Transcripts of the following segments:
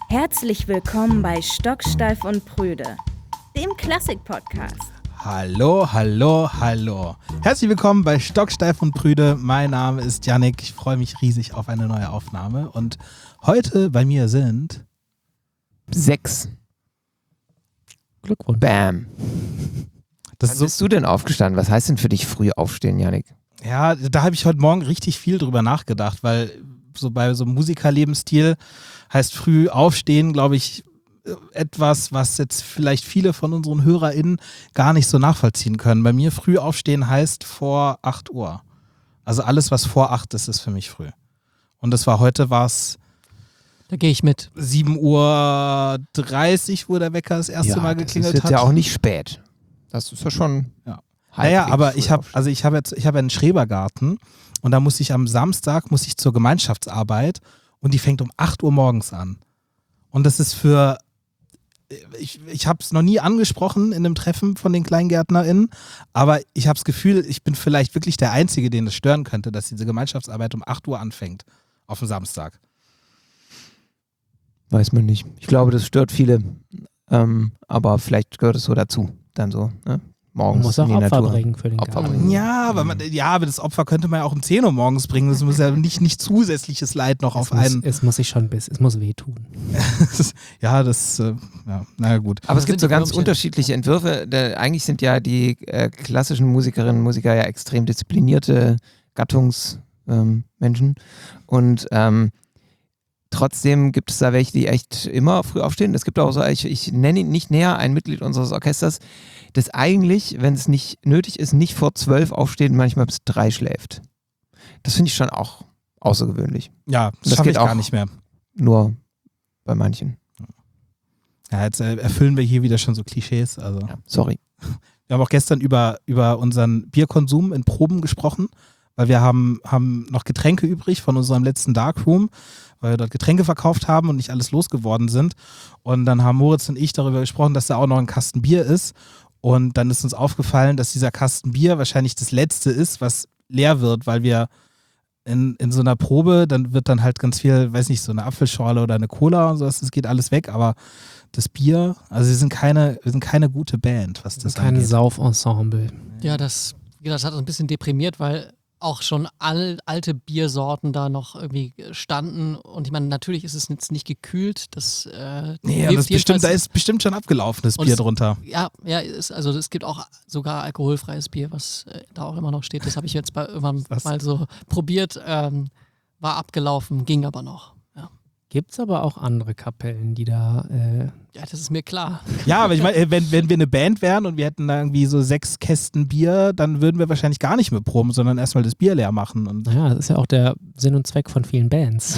Herzlich willkommen bei Stocksteif und Prüde, dem Klassik-Podcast. Hallo, hallo, hallo. Herzlich willkommen bei Stocksteif und Prüde. Mein Name ist Yannick. Ich freue mich riesig auf eine neue Aufnahme. Und heute bei mir sind 6. Glückwunsch. Bam. Das Wann bist du denn aufgestanden? Was heißt denn für dich früh aufstehen, Yannick? Ja, da habe ich heute Morgen richtig viel drüber nachgedacht, weil so bei so einem Musikerlebensstil heißt früh aufstehen, glaube ich, etwas, was jetzt vielleicht viele von unseren HörerInnen gar nicht so nachvollziehen können. Bei mir früh aufstehen heißt vor 8 Uhr. Also alles, was vor 8 ist, ist für mich früh. Und das war heute, war es Da gehe ich mit. 7:30 Uhr, wo der Wecker das erste Mal geklingelt das ist hat. ja auch nicht spät. Das ist ja schon. Ja. halbwegs Naja, aber früh ich habe aufstehen. einen Schrebergarten und da muss ich am Samstag zur Gemeinschaftsarbeit und die fängt um 8 Uhr morgens an. Und das ist ich habe es noch nie angesprochen in einem Treffen von den KleingärtnerInnen, aber ich habe das Gefühl, ich bin vielleicht wirklich der Einzige, den das stören könnte, dass diese Gemeinschaftsarbeit um 8 Uhr anfängt auf dem Samstag. Weiß man nicht. Ich glaube, das stört viele. Aber vielleicht gehört es so dazu. Dann so, ne? Morgens. Man muss auch in die Opfer Natur. bringen für den Opfer Garten. bringen. Ja, aber das Opfer könnte man ja auch um 10 Uhr morgens bringen. Das muss ja nicht zusätzliches Leid noch auf einen. Es muss sich schon es muss wehtun. Ja, naja gut. Aber es gibt sind so die ganz Würmchen. unterschiedliche Entwürfe. Eigentlich sind ja die klassischen Musikerinnen und Musiker ja extrem disziplinierte Gattungsmenschen. Und trotzdem gibt es da welche, die echt immer früh aufstehen. Es gibt auch so, ich nenne ihn nicht näher, ein Mitglied unseres Orchesters, das eigentlich, wenn es nicht nötig ist, nicht vor 12 aufsteht, manchmal bis 3 schläft. Das finde ich schon auch außergewöhnlich. Ja, das Das schaffe geht ich gar auch. nicht mehr. Nur bei manchen. Ja, jetzt erfüllen wir hier wieder schon so Klischees. Also. Ja, sorry. Wir haben auch gestern über unseren Bierkonsum in Proben gesprochen, weil wir haben noch Getränke übrig von unserem letzten Darkroom, weil wir dort Getränke verkauft haben und nicht alles losgeworden sind. Und dann haben Moritz und ich darüber gesprochen, dass da auch noch ein Kasten Bier ist. Und dann ist uns aufgefallen, dass dieser Kasten Bier wahrscheinlich das letzte ist, was leer wird, weil wir in so einer Probe, dann wird dann halt ganz viel, weiß nicht, so eine Apfelschorle oder eine Cola und sowas, das geht alles weg, aber das Bier, also wir sind keine gute Band, was das Keine angeht. Sauфensemble. Ja, das hat uns ein bisschen deprimiert, weil auch schon alte Biersorten da noch irgendwie standen. Und ich meine, natürlich ist es jetzt nicht gekühlt. Das Nee, hilft da jedenfalls. ist bestimmt schon abgelaufenes Und Bier es- drunter. Ja, also es gibt auch sogar alkoholfreies Bier, was da auch immer noch steht. Das habe ich jetzt irgendwann Was? mal so probiert. War abgelaufen, ging aber noch. Ja, Gibt es aber auch andere Kapellen, die da. ja, das ist mir klar. Ja, aber ich meine, wenn wir eine Band wären und wir hätten da irgendwie so 6 Kästen Bier, dann würden wir wahrscheinlich gar nicht mehr proben, sondern erstmal das Bier leer machen. Und Naja, das ist ja auch der Sinn und Zweck von vielen Bands.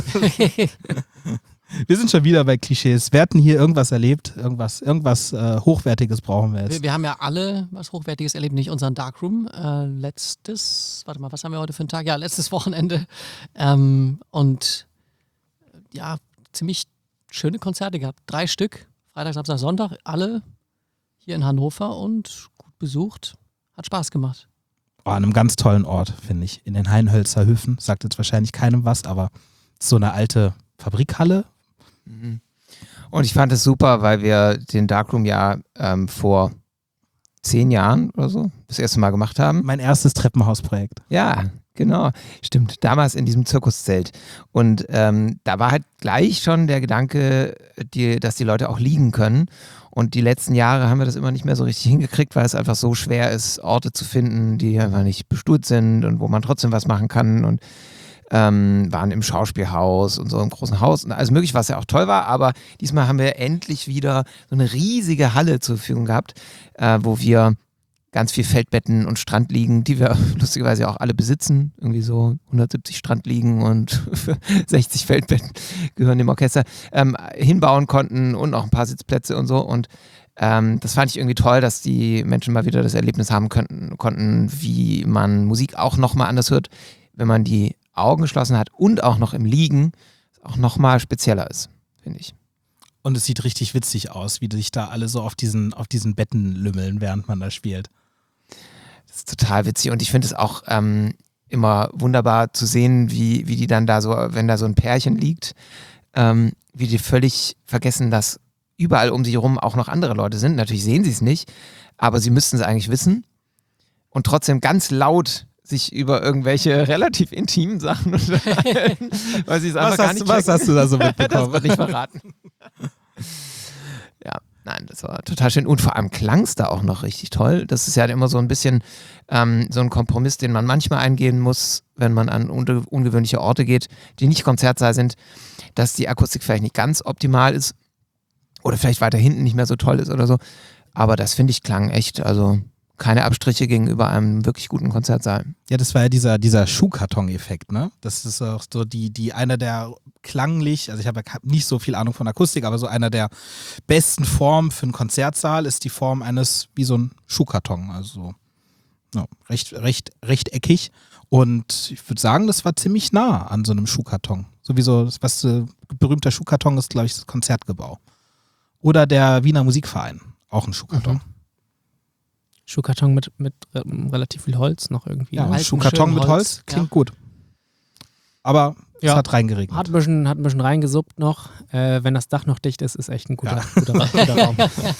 wir sind schon wieder bei Klischees. Wir hatten hier irgendwas erlebt, irgendwas Hochwertiges brauchen wir jetzt. Wir haben ja alle was Hochwertiges erlebt, nicht unseren Darkroom. Was haben wir heute für einen Tag? Ja, letztes Wochenende. Und ja, ziemlich schöne Konzerte gehabt. 3 Stück, Freitag, Samstag, Sonntag, alle hier in Hannover und gut besucht. Hat Spaß gemacht. Oh, an einem ganz tollen Ort, finde ich. In den Hainhölzer Höfen. Sagt jetzt wahrscheinlich keinem was, aber so eine alte Fabrikhalle. Und ich fand es super, weil wir den Darkroom ja vor 10 Jahren oder so das erste Mal gemacht haben. Mein erstes Treppenhausprojekt. Ja, genau. Stimmt. Damals in diesem Zirkuszelt. Und da war halt gleich schon der Gedanke, dass die Leute auch liegen können. Und die letzten Jahre haben wir das immer nicht mehr so richtig hingekriegt, weil es einfach so schwer ist, Orte zu finden, die einfach nicht bestuhlt sind und wo man trotzdem was machen kann. Und waren im Schauspielhaus und so im großen Haus und alles mögliche, was ja auch toll war, aber diesmal haben wir endlich wieder so eine riesige Halle zur Verfügung gehabt, wo wir ganz viel Feldbetten und Strandliegen, die wir lustigerweise auch alle besitzen, irgendwie so 170 Strandliegen und 60 Feldbetten gehören dem Orchester, hinbauen konnten und auch ein paar Sitzplätze und so und das fand ich irgendwie toll, dass die Menschen mal wieder das Erlebnis haben konnten, wie man Musik auch nochmal anders hört, wenn man die Augen geschlossen hat und auch noch im Liegen, auch nochmal spezieller ist, finde ich. Und es sieht richtig witzig aus, wie sich da alle so auf diesen Betten lümmeln, während man da spielt. Das ist total witzig und ich finde es auch immer wunderbar zu sehen, wie die dann da so, wenn da so ein Pärchen liegt, wie die völlig vergessen, dass überall um sie herum auch noch andere Leute sind. Natürlich sehen sie es nicht, aber sie müssten es eigentlich wissen und trotzdem ganz laut sich über irgendwelche relativ intimen Sachen unterhalten, weil sie es einfach gar nicht Was hast du da so das mitbekommen? wird nicht verraten. Ja, nein, das war total schön. Und vor allem klang es da auch noch richtig toll. Das ist ja immer so ein bisschen so ein Kompromiss, den man manchmal eingehen muss, wenn man an ungewöhnliche Orte geht, die nicht Konzertsaal sind, dass die Akustik vielleicht nicht ganz optimal ist oder vielleicht weiter hinten nicht mehr so toll ist oder so. Aber das finde ich klang echt, also keine Abstriche gegenüber einem wirklich guten Konzertsaal. Ja, das war ja dieser Schuhkarton-Effekt, ne? Das ist auch so einer der klanglich, also ich habe nicht so viel Ahnung von Akustik, aber so einer der besten Formen für einen Konzertsaal ist die Form eines, wie so ein Schuhkarton, also ja, rechteckig. Und ich würde sagen, das war ziemlich nah an so einem Schuhkarton. Sowieso, berühmter Schuhkarton ist, glaube ich, das Konzertgebau. Oder der Wiener Musikverein, auch ein Schuhkarton. Mhm. Schuhkarton mit relativ viel Holz noch irgendwie. Ja, ne? ein Schuhkarton mit Holz klingt gut. Aber es hat reingeregnet. Hat ein bisschen reingesuppt noch. Wenn das Dach noch dicht ist, ist echt ein guter Raum.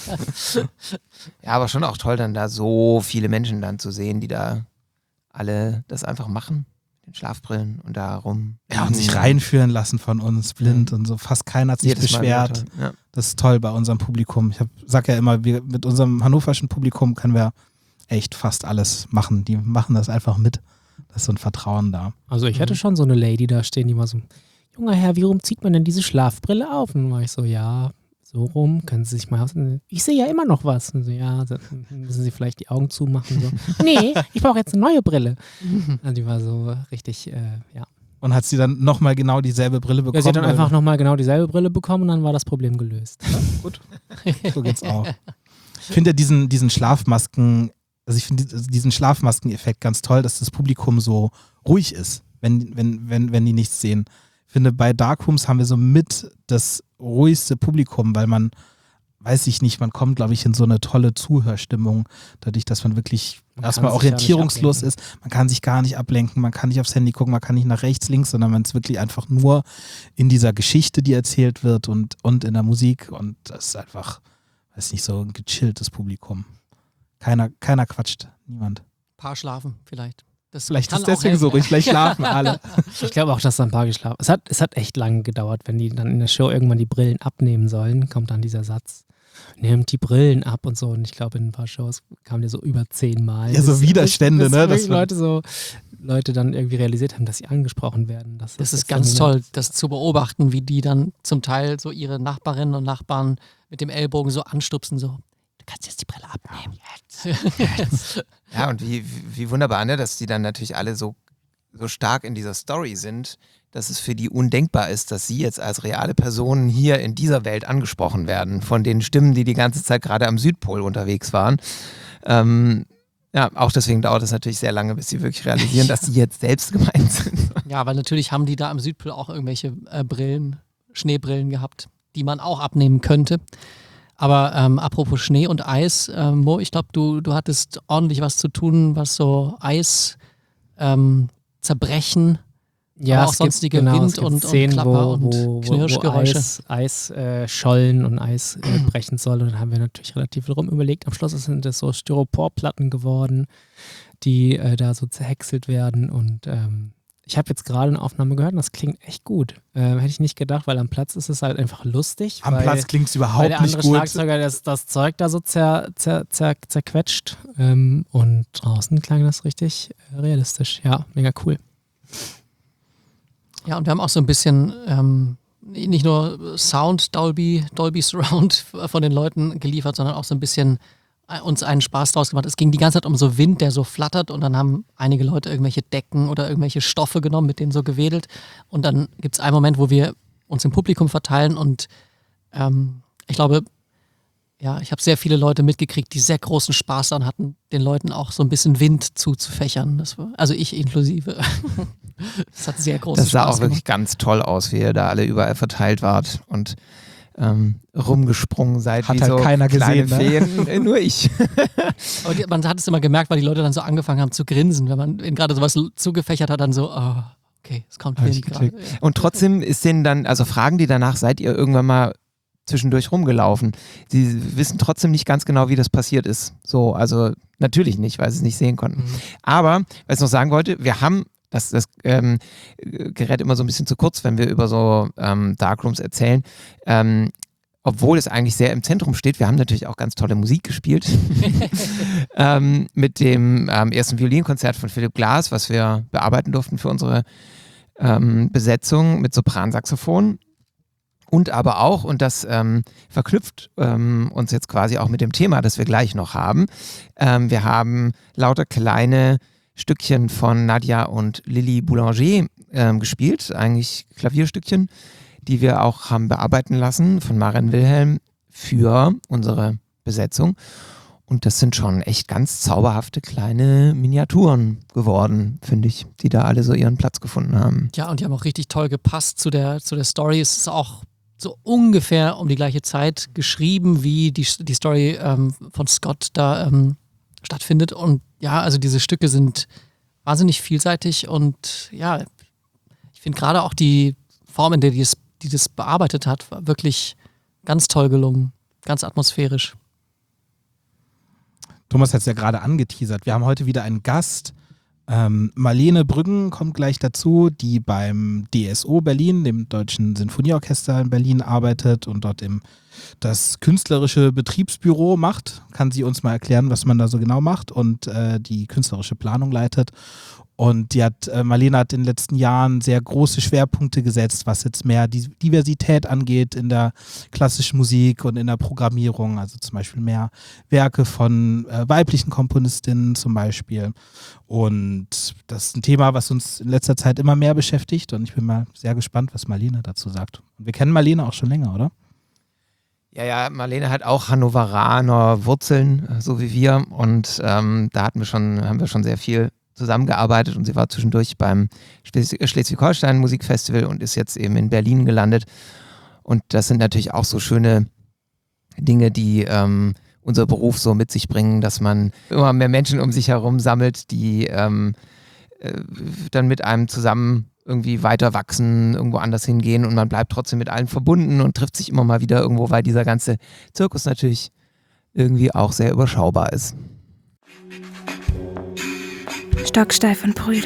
Ja, aber schon auch toll, dann da so viele Menschen dann zu sehen, die da alle das einfach machen. Den Schlafbrillen und da rum. Ja, und sich reinführen lassen von uns, blind und so. Fast keiner hat sich Jedes Mal beschwert. wieder toll. Ja. Das ist toll bei unserem Publikum. Ich sag ja immer, mit unserem hannoverschen Publikum können wir echt fast alles machen. Die machen das einfach mit. Da ist so ein Vertrauen da. Also ich hatte schon so eine Lady da stehen, die war so, junger Herr, wie rum zieht man denn diese Schlafbrille auf? Und dann war ich so, ja, so rum, können Sie sich mal aus. Ich sehe ja immer noch was. Und so, ja, müssen Sie vielleicht die Augen zumachen. So. Nee, ich brauche jetzt eine neue Brille. Also die war so richtig, ja. Und hat sie dann nochmal genau dieselbe Brille bekommen? Ja, sie hat dann einfach nochmal genau dieselbe Brille bekommen und dann war das Problem gelöst. Ja, gut. So geht's auch. Ich finde diesen Schlafmasken, also ich finde diesen Schlafmasken-Effekt ganz toll, dass das Publikum so ruhig ist, wenn die nichts sehen. Ich finde, bei Darkrooms haben wir so mit das ruhigste Publikum, weil man, weiß ich nicht, man kommt, glaube ich, in so eine tolle Zuhörstimmung, dadurch, dass man wirklich erstmal orientierungslos ist. Man kann sich gar nicht ablenken, man kann nicht aufs Handy gucken, man kann nicht nach rechts, links, sondern man ist wirklich einfach nur in dieser Geschichte, die erzählt wird und in der Musik und das ist einfach, weiß nicht, so ein gechilltes Publikum. Keiner quatscht, niemand. Paar schlafen vielleicht. Das Vielleicht kann ist deswegen auch helfen, so ruhig, vielleicht schlafen alle. Ich glaube auch, dass da ein paar geschlafen. Es hat echt lange gedauert, wenn die dann in der Show irgendwann die Brillen abnehmen sollen, kommt dann dieser Satz, nehmt die Brillen ab und so. Und ich glaube, in ein paar Shows kam der so über 10 Mal. Ja, so Widerstände, bis ne? Leute dann irgendwie realisiert haben, dass sie angesprochen werden. Das ist ganz toll, das zu beobachten, wie die dann zum Teil so ihre Nachbarinnen und Nachbarn mit dem Ellbogen so anstupsen, so, du kannst jetzt die Brille abnehmen. Jetzt. Ja, und wie wunderbar, ne, dass die dann natürlich alle so stark in dieser Story sind, dass es für die undenkbar ist, dass sie jetzt als reale Personen hier in dieser Welt angesprochen werden, von den Stimmen, die ganze Zeit gerade am Südpol unterwegs waren. Ja, auch deswegen dauert es natürlich sehr lange, bis sie wirklich realisieren, dass sie jetzt selbst gemeint sind. Ja, weil natürlich haben die da am Südpol auch irgendwelche Schneebrillen gehabt, die man auch abnehmen könnte. Aber apropos Schnee und Eis, Mo, ich glaube, du hattest ordentlich was zu tun, was so Eis zerbrechen, ja, aber auch sonstige Wind- und Klapper und Knirschgeräusche. Wo Eis schollen und Eis brechen soll. Und dann haben wir natürlich relativ viel rum überlegt. Am Schluss sind das so Styroporplatten geworden, die da so zerhäckselt werden. Und ich habe jetzt gerade eine Aufnahme gehört und das klingt echt gut. Hätte ich nicht gedacht, weil am Platz ist es halt einfach lustig. Am Platz klingt es überhaupt nicht gut. Weil der andere Schlagzeuger das Zeug da so zerquetscht. Und draußen klang das richtig realistisch. Ja, mega cool. Ja, und wir haben auch so ein bisschen nicht nur Sound, Dolby Surround von den Leuten geliefert, sondern auch so ein bisschen uns einen Spaß draus gemacht. Es ging die ganze Zeit um so Wind, der so flattert und dann haben einige Leute irgendwelche Decken oder irgendwelche Stoffe genommen, mit denen so gewedelt und dann gibt es einen Moment, wo wir uns im Publikum verteilen und ich glaube, ja, ich habe sehr viele Leute mitgekriegt, die sehr großen Spaß daran hatten, den Leuten auch so ein bisschen Wind zuzufächern. Also ich inklusive. Das hat sehr großen Spaß gemacht. Das sah auch wirklich ganz toll aus, wie ihr da alle überall verteilt wart und rumgesprungen seid. Hat wie halt so keiner kleine gesehen, Feen, nur ich. Aber man hat es immer gemerkt, weil die Leute dann so angefangen haben zu grinsen, wenn man ihnen gerade sowas zugefächert hat, dann so, oh, Okay, es kommt Hab ich wenig gerade. geklickt. Und trotzdem ist denen dann, also fragen die danach, seid ihr irgendwann mal zwischendurch rumgelaufen? Sie wissen trotzdem nicht ganz genau, wie das passiert ist. So, also natürlich nicht, weil sie es nicht sehen konnten. Aber, was ich noch sagen wollte, wir haben, das gerät immer so ein bisschen zu kurz, wenn wir über so Darkrooms erzählen, obwohl es eigentlich sehr im Zentrum steht. Wir haben natürlich auch ganz tolle Musik gespielt. Mit dem ersten Violinkonzert von Philipp Glass, was wir bearbeiten durften für unsere Besetzung mit Sopransaxophon. Und aber auch, und das verknüpft uns jetzt quasi auch mit dem Thema, das wir gleich noch haben. Wir haben lauter kleine Stückchen von Nadia und Lily Boulanger gespielt, eigentlich Klavierstückchen, die wir auch haben bearbeiten lassen von Maren Wilhelm für unsere Besetzung. Und das sind schon echt ganz zauberhafte kleine Miniaturen geworden, finde ich, die da alle so ihren Platz gefunden haben. Ja, und die haben auch richtig toll gepasst zu der Story. Es ist auch so ungefähr um die gleiche Zeit geschrieben, wie die Story von Scott da stattfindet. Und ja, also diese Stücke sind wahnsinnig vielseitig und ja, ich finde gerade auch die Form, in der die das bearbeitet hat, war wirklich ganz toll gelungen, ganz atmosphärisch. Thomas hat es ja gerade angeteasert. Wir haben heute wieder einen Gast. Marlene Brüggen kommt gleich dazu, die beim DSO Berlin, dem Deutschen Sinfonieorchester in Berlin, arbeitet und dort das künstlerische Betriebsbüro macht. Kann sie uns mal erklären, was man da so genau macht und die künstlerische Planung leitet. Und Marlene hat in den letzten Jahren sehr große Schwerpunkte gesetzt, was jetzt mehr die Diversität angeht in der klassischen Musik und in der Programmierung. Also zum Beispiel mehr Werke von weiblichen Komponistinnen zum Beispiel. Und das ist ein Thema, was uns in letzter Zeit immer mehr beschäftigt. Und ich bin mal sehr gespannt, was Marlene dazu sagt. Und wir kennen Marlene auch schon länger, oder? Ja, Marlene hat auch Hannoveraner Wurzeln, so wie wir. Und da haben wir schon sehr viel zusammengearbeitet und sie war zwischendurch beim Schleswig-Holstein Musikfestival und ist jetzt eben in Berlin gelandet. Und das sind natürlich auch so schöne Dinge, die unser Beruf so mit sich bringen, dass man immer mehr Menschen um sich herum sammelt, die dann mit einem zusammen irgendwie weiter wachsen, irgendwo anders hingehen und man bleibt trotzdem mit allen verbunden und trifft sich immer mal wieder irgendwo, weil dieser ganze Zirkus natürlich irgendwie auch sehr überschaubar ist. Stocksteif und Brüder.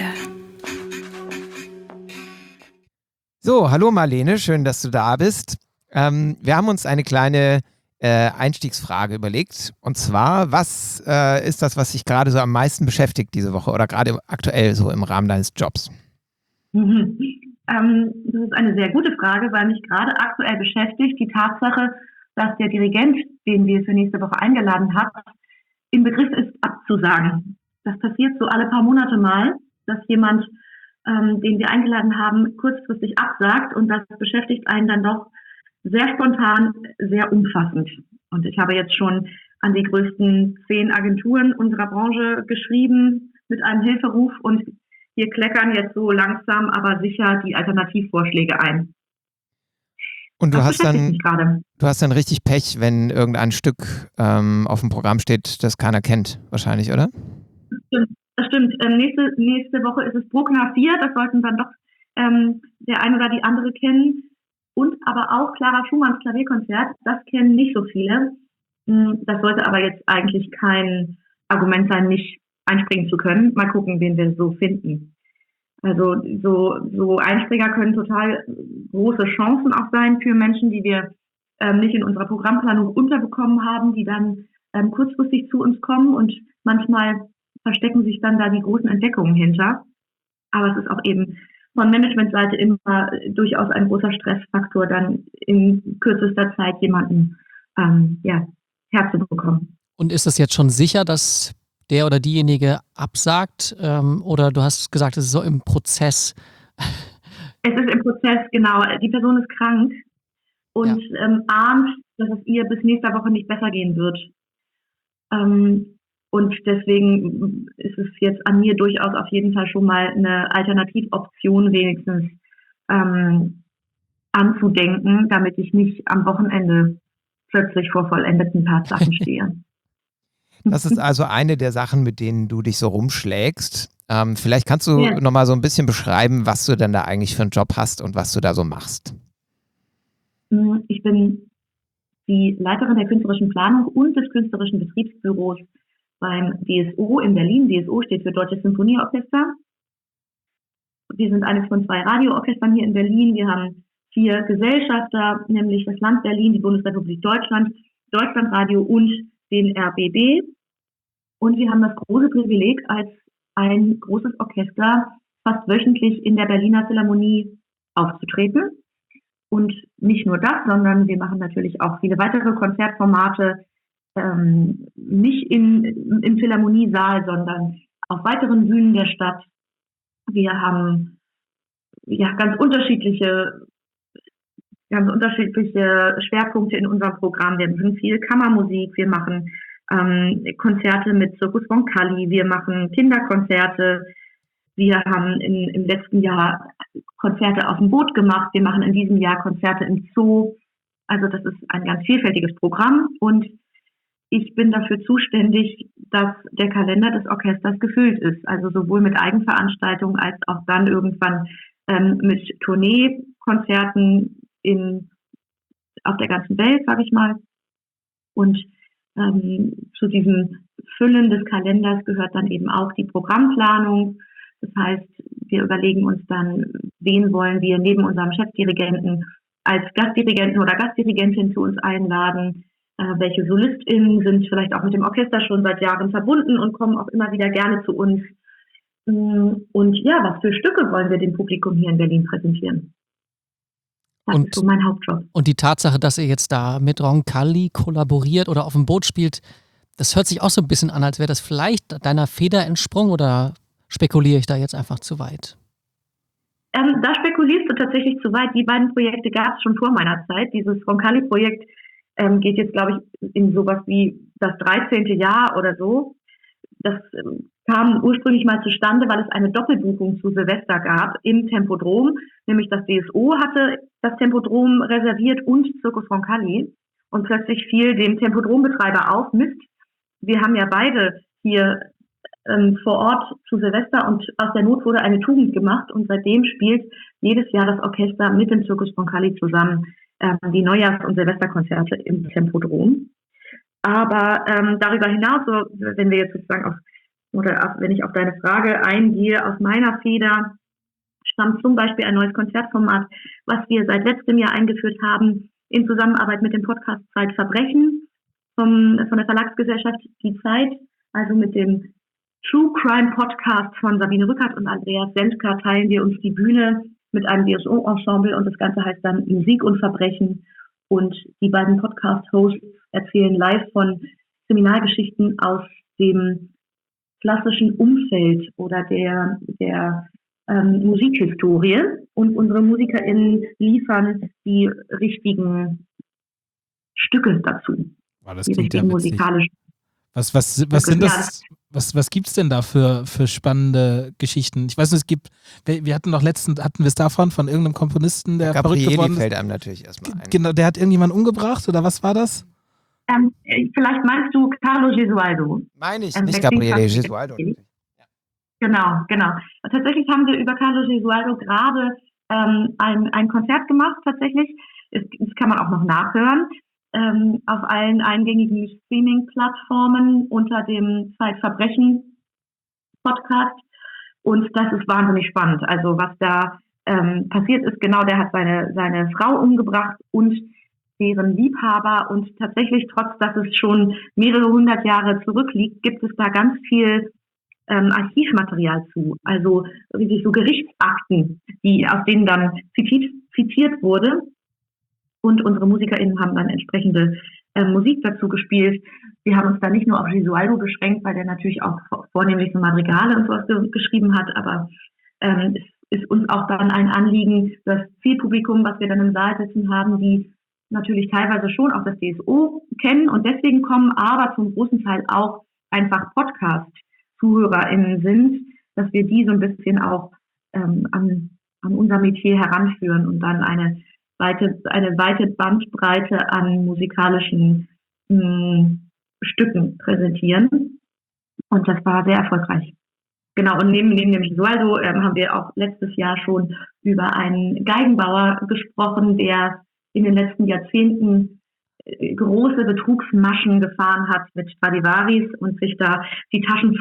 So, hallo Marlene, schön, dass du da bist. Wir haben uns eine kleine Einstiegsfrage überlegt. Und zwar, was ist das, was dich gerade so am meisten beschäftigt diese Woche oder gerade aktuell so im Rahmen deines Jobs? Das ist eine sehr gute Frage, weil mich gerade aktuell beschäftigt die Tatsache, dass der Dirigent, den wir für nächste Woche eingeladen haben, im Begriff ist, abzusagen. Das passiert so alle paar Monate mal, dass jemand, den wir eingeladen haben, kurzfristig absagt und das beschäftigt einen dann doch sehr spontan, sehr umfassend. Und ich habe jetzt schon an die größten 10 Agenturen unserer Branche geschrieben mit einem Hilferuf und hier kleckern jetzt so langsam, aber sicher die Alternativvorschläge ein. Und du hast dann richtig Pech, wenn irgendein Stück auf dem Programm steht, das keiner kennt, wahrscheinlich, oder? Das stimmt. Nächste Woche ist es Bruckner 4, das sollten dann doch der eine oder die andere kennen. Und aber auch Clara Schumanns Klavierkonzert, das kennen nicht so viele. Das sollte aber jetzt eigentlich kein Argument sein, nicht einspringen zu können. Mal gucken, wen wir so finden. Also so Einspringer können total große Chancen auch sein für Menschen, die wir nicht in unserer Programmplanung unterbekommen haben, die dann kurzfristig zu uns kommen und manchmal verstecken sich dann da die großen Entdeckungen hinter. Aber es ist auch eben von Managementseite immer durchaus ein großer Stressfaktor, dann in kürzester Zeit jemanden herzubekommen. Und ist es jetzt schon sicher, dass der oder diejenige absagt? Oder du hast gesagt, es ist so im Prozess? Es ist im Prozess, genau. Die Person ist krank und ahnt, dass es ihr bis nächster Woche nicht besser gehen wird. Und deswegen ist es jetzt an mir durchaus auf jeden Fall schon mal eine Alternativoption wenigstens anzudenken, damit ich nicht am Wochenende plötzlich vor vollendeten Tatsachen stehe. Das ist also eine der Sachen, mit denen du dich so rumschlägst. Vielleicht kannst du Ja. nochmal so ein bisschen beschreiben, was du denn da eigentlich für einen Job hast und was du da so machst. Ich bin die Leiterin der künstlerischen Planung und des künstlerischen Betriebsbüros beim DSO in Berlin. DSO steht für Deutsches Symphonieorchester. Wir sind eines von 2 Radioorchestern hier in Berlin. Wir haben 4 Gesellschafter, nämlich das Land Berlin, die Bundesrepublik Deutschland, Deutschlandradio und den RBB. Und wir haben das große Privileg, als ein großes Orchester fast wöchentlich in der Berliner Philharmonie aufzutreten. Und nicht nur das, sondern wir machen natürlich auch viele weitere Konzertformate, nicht im Philharmoniesaal, sondern auf weiteren Bühnen der Stadt. Wir haben ja ganz unterschiedliche Schwerpunkte in unserem Programm. Wir machen viel Kammermusik, wir machen Konzerte mit Circus Roncalli, wir machen Kinderkonzerte, wir haben im letzten Jahr Konzerte auf dem Boot gemacht, wir machen in diesem Jahr Konzerte im Zoo. Also das ist ein ganz vielfältiges Programm und ich bin dafür zuständig, dass der Kalender des Orchesters gefüllt ist. Also sowohl mit Eigenveranstaltungen als auch dann irgendwann mit Tourneekonzerten auf der ganzen Welt, sage ich mal. Und zu diesem Füllen des Kalenders gehört dann eben auch die Programmplanung. Das heißt, wir überlegen uns dann, wen wollen wir neben unserem Chefdirigenten als Gastdirigenten oder Gastdirigentin zu uns einladen. Welche SolistInnen sind vielleicht auch mit dem Orchester schon seit Jahren verbunden und kommen auch immer wieder gerne zu uns. Und ja, was für Stücke wollen wir dem Publikum hier in Berlin präsentieren? Das ist so mein Hauptjob. Und die Tatsache, dass ihr jetzt da mit Roncalli kollaboriert oder auf dem Boot spielt, das hört sich auch so ein bisschen an, als wäre das vielleicht deiner Feder entsprungen, oder spekuliere ich da jetzt einfach zu weit? Da spekulierst du tatsächlich zu weit. Die beiden Projekte gab es schon vor meiner Zeit. Dieses Roncalli-Projekt geht jetzt, glaube ich, in sowas wie das 13. Jahr oder so. Das kam ursprünglich mal zustande, weil es eine Doppelbuchung zu Silvester gab im Tempodrom. Nämlich das DSO hatte das Tempodrom reserviert und Circus Roncalli. Und plötzlich fiel dem Tempodrombetreiber auf, Mist, wir haben ja beide hier vor Ort zu Silvester und aus der Not wurde eine Tugend gemacht. Und seitdem spielt jedes Jahr das Orchester mit dem Circus Roncalli zusammen die Neujahrs- und Silvesterkonzerte im Tempodrom. Aber darüber hinaus, so, wenn wir jetzt sozusagen wenn ich auf deine Frage eingehe, aus meiner Feder stammt zum Beispiel ein neues Konzertformat, was wir seit letztem Jahr eingeführt haben, in Zusammenarbeit mit dem Podcast Zeitverbrechen von der Verlagsgesellschaft Die Zeit, also mit dem True Crime Podcast von Sabine Rückert und Andreas Sendker teilen wir uns die Bühne mit einem DSO-Ensemble und das Ganze heißt dann Musik und Verbrechen. Und die beiden Podcast-Hosts erzählen live von Kriminalgeschichten aus dem klassischen Umfeld oder der Musikhistorie. Und unsere MusikerInnen liefern die richtigen Stücke dazu. Das die klingt ja richtigen witzig. musikalischen. Was sind das? Was gibt's denn da für spannende Geschichten? Ich weiß nicht, wir hatten wir es davon, von irgendeinem Komponisten, der verrückt Gabrieli geworden ist. fällt einem natürlich erstmal ein. Genau, der hat irgendjemanden umgebracht oder was war das? Vielleicht meinst du Carlo Gesualdo. Meine ich, der nicht klingt Gabriele fast wie Gesualdo. Genau. Und tatsächlich haben wir über Carlo Gesualdo gerade ein Konzert gemacht, tatsächlich. Das kann man auch noch nachhören. Auf allen eingängigen Streaming-Plattformen unter dem Zeitverbrechen-Podcast. Und das ist wahnsinnig spannend. Also was da passiert ist, genau, der hat seine Frau umgebracht und deren Liebhaber. Und tatsächlich, trotz dass es schon mehrere 100 Jahre zurückliegt, gibt es da ganz viel Archivmaterial zu. Also wirklich so Gerichtsakten, aus denen dann zitiert wurde. Und unsere MusikerInnen haben dann entsprechende Musik dazu gespielt. Wir haben uns da nicht nur auf Gesualdo beschränkt, weil der natürlich auch vornehmlich so Madrigale und sowas geschrieben hat, aber es ist uns auch dann ein Anliegen, das Zielpublikum, was wir dann im Saal sitzen haben, die natürlich teilweise schon auch das DSO kennen und deswegen kommen, aber zum großen Teil auch einfach Podcast-ZuhörerInnen sind, dass wir die so ein bisschen auch an unser Metier heranführen und dann eine weite Bandbreite an musikalischen Stücken präsentieren. Und das war sehr erfolgreich. Genau, und neben dem Gesualdo haben wir auch letztes Jahr schon über einen Geigenbauer gesprochen, der in den letzten Jahrzehnten große Betrugsmaschen gefahren hat mit Stradivaris und sich da die Taschen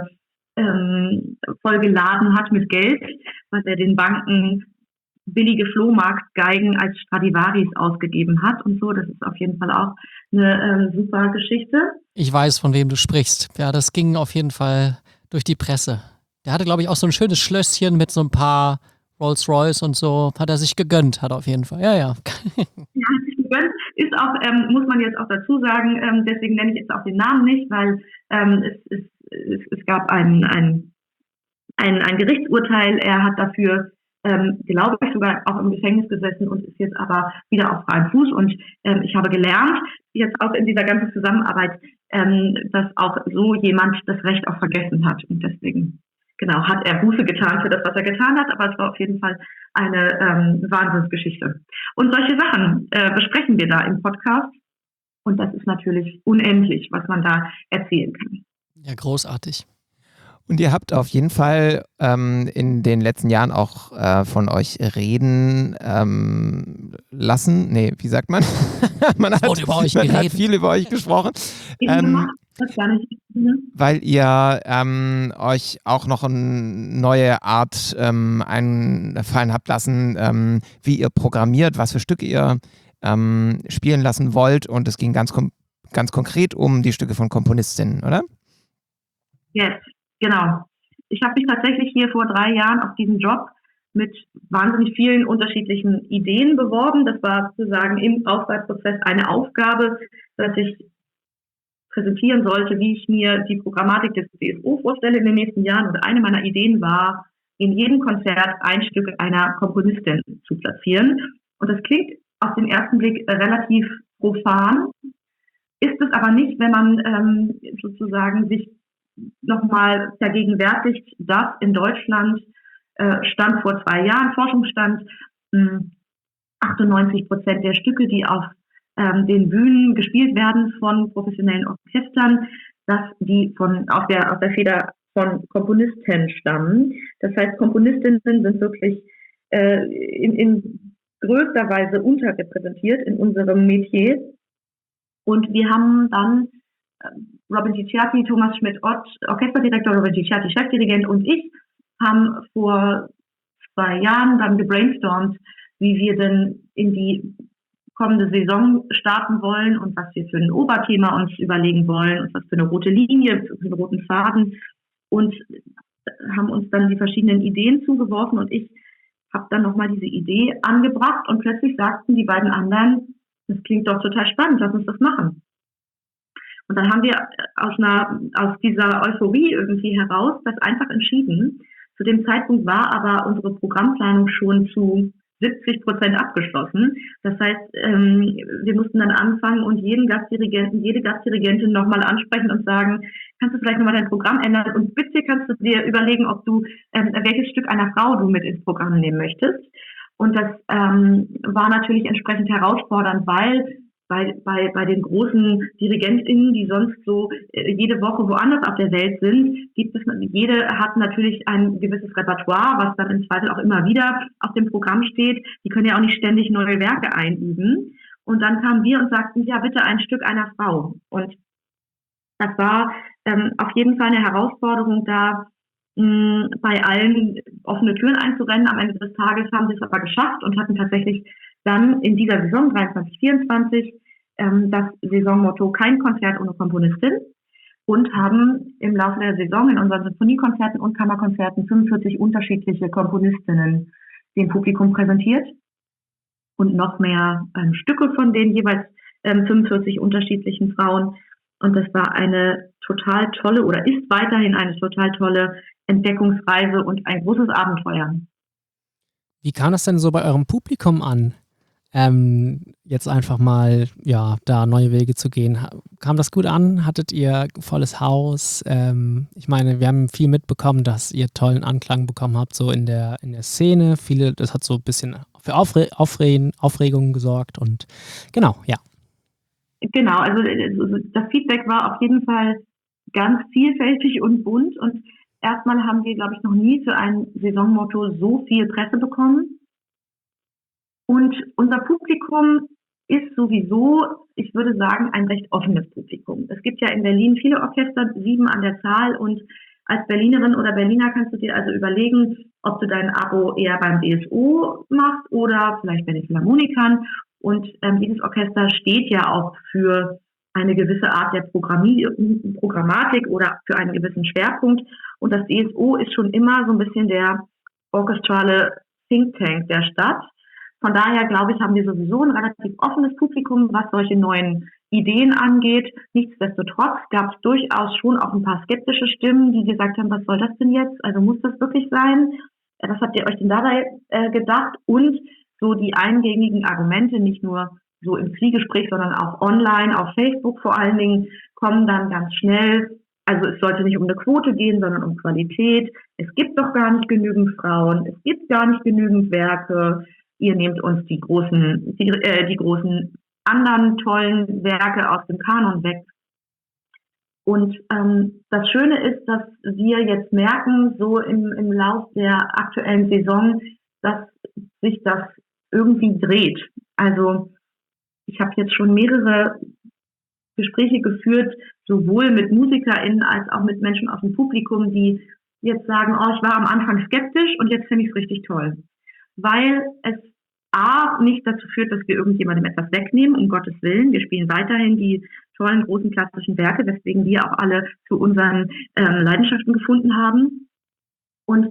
vollgeladen hat mit Geld, was er den Banken billige Flohmarktgeigen als Stradivaris ausgegeben hat und so. Das ist auf jeden Fall auch eine super Geschichte. Ich weiß, von wem du sprichst. Ja, das ging auf jeden Fall durch die Presse. Der hatte, glaube ich, auch so ein schönes Schlösschen mit so ein paar Rolls-Royce und so. Hat er sich gegönnt, hat er auf jeden Fall. Ja. Ja, hat sich gegönnt. Ist auch, muss man jetzt auch dazu sagen, deswegen nenne ich jetzt auch den Namen nicht, weil es gab ein Gerichtsurteil. Er hat dafür, glaube ich, sogar auch im Gefängnis gesessen und ist jetzt aber wieder auf freiem Fuß. Und ich habe gelernt, jetzt auch in dieser ganzen Zusammenarbeit, dass auch so jemand das Recht auch vergessen hat. Und deswegen, genau, hat er Buße getan für das, was er getan hat. Aber es war auf jeden Fall eine Wahnsinnsgeschichte. Und solche Sachen besprechen wir da im Podcast. Und das ist natürlich unendlich, was man da erzählen kann. Ja, großartig. Und ihr habt auf jeden Fall in den letzten Jahren auch von euch reden lassen. Nee, wie sagt man? man hat viel über euch gesprochen. Weil ihr euch auch noch eine neue Art einfallen habt lassen, wie ihr programmiert, was für Stücke ihr spielen lassen wollt. Und es ging ganz konkret um die Stücke von Komponistinnen, oder? Yes. Genau. Ich habe mich tatsächlich hier vor 3 Jahren auf diesen Job mit wahnsinnig vielen unterschiedlichen Ideen beworben. Das war sozusagen im Auswahlprozess eine Aufgabe, dass ich präsentieren sollte, wie ich mir die Programmatik des DSO vorstelle in den nächsten Jahren. Und eine meiner Ideen war, in jedem Konzert ein Stück einer Komponistin zu platzieren. Und das klingt auf den ersten Blick relativ profan, ist es aber nicht, wenn man sozusagen sich nochmal vergegenwärtigt, dass in Deutschland stand vor 2 Jahren Forschungsstand 98% der Stücke, die auf den Bühnen gespielt werden von professionellen Orchestern, dass die aus der Feder von Komponisten stammen. Das heißt, Komponistinnen sind wirklich in größter Weise unterrepräsentiert in unserem Metier. Und wir haben dann Robin Cicciati, Thomas Schmidt-Ott, Orchesterdirektor, Robin Cicciati, Chefdirigent und ich haben vor 2 Jahren dann gebrainstormt, wie wir denn in die kommende Saison starten wollen und was wir für ein Oberthema uns überlegen wollen und was für eine rote Linie, für einen roten Faden und haben uns dann die verschiedenen Ideen zugeworfen und ich habe dann nochmal diese Idee angebracht und plötzlich sagten die beiden anderen, das klingt doch total spannend, lass uns das machen. Und dann haben wir aus dieser Euphorie irgendwie heraus das einfach entschieden. Zu dem Zeitpunkt war aber unsere Programmplanung schon zu 70% abgeschlossen. Das heißt, wir mussten dann anfangen und jeden Gastdirigenten, jede Gastdirigentin nochmal ansprechen und sagen, kannst du vielleicht nochmal dein Programm ändern und bitte kannst du dir überlegen, ob du welches Stück einer Frau du mit ins Programm nehmen möchtest. Und das war natürlich entsprechend herausfordernd, weil bei den großen DirigentInnen, die sonst so jede Woche woanders auf der Welt sind, jede hat natürlich ein gewisses Repertoire, was dann im Zweifel auch immer wieder auf dem Programm steht. Die können ja auch nicht ständig neue Werke einüben. Und dann kamen wir und sagten, ja, bitte ein Stück einer Frau. Und das war auf jeden Fall eine Herausforderung, da bei allen offene Türen einzurennen. Am Ende des Tages haben sie es aber geschafft und hatten tatsächlich dann in dieser Saison 23/24 das Saisonmotto Kein Konzert ohne Komponistin und haben im Laufe der Saison in unseren Sinfoniekonzerten und Kammerkonzerten 45 unterschiedliche Komponistinnen dem Publikum präsentiert und noch mehr Stücke von den jeweils 45 unterschiedlichen Frauen. Und das war eine total tolle oder ist weiterhin eine total tolle Entdeckungsreise und ein großes Abenteuer. Wie kam das denn so bei eurem Publikum an? Jetzt einfach mal, ja, da neue Wege zu gehen. Kam das gut an? Hattet ihr volles Haus? Ich meine, wir haben viel mitbekommen, dass ihr tollen Anklang bekommen habt, so in der Szene. Das hat so ein bisschen für Aufregung gesorgt und genau, ja. Genau, also das Feedback war auf jeden Fall ganz vielfältig und bunt und erstmal haben wir, glaube ich, noch nie für ein Saisonmotto so viel Presse bekommen. Und unser Publikum ist sowieso, ich würde sagen, ein recht offenes Publikum. Es gibt ja in Berlin viele Orchester, 7 an der Zahl, und als Berlinerin oder Berliner kannst du dir also überlegen, ob du dein Abo eher beim DSO machst oder vielleicht bei den Philharmonikern. Und dieses Orchester steht ja auch für eine gewisse Art der Programmatik oder für einen gewissen Schwerpunkt. Und das DSO ist schon immer so ein bisschen der orchestrale Think Tank der Stadt. Von daher, glaube ich, haben wir sowieso ein relativ offenes Publikum, was solche neuen Ideen angeht. Nichtsdestotrotz gab es durchaus schon auch ein paar skeptische Stimmen, die gesagt haben, was soll das denn jetzt? Also muss das wirklich sein? Was habt ihr euch denn dabei gedacht? Und so die eingängigen Argumente, nicht nur so im Zwiegespräch, sondern auch online, auf Facebook vor allen Dingen, kommen dann ganz schnell. Also es sollte nicht um eine Quote gehen, sondern um Qualität. Es gibt doch gar nicht genügend Frauen. Es gibt gar nicht genügend Werke. Ihr nehmt uns die großen anderen tollen Werke aus dem Kanon weg. Und das Schöne ist, dass wir jetzt merken, so im Lauf der aktuellen Saison, dass sich das irgendwie dreht. Also ich habe jetzt schon mehrere Gespräche geführt, sowohl mit MusikerInnen als auch mit Menschen aus dem Publikum, die jetzt sagen, oh, ich war am Anfang skeptisch und jetzt finde ich es richtig toll. Weil es nicht dazu führt, dass wir irgendjemandem etwas wegnehmen, um Gottes Willen. Wir spielen weiterhin die tollen, großen klassischen Werke, weswegen wir auch alle zu unseren Leidenschaften gefunden haben. Und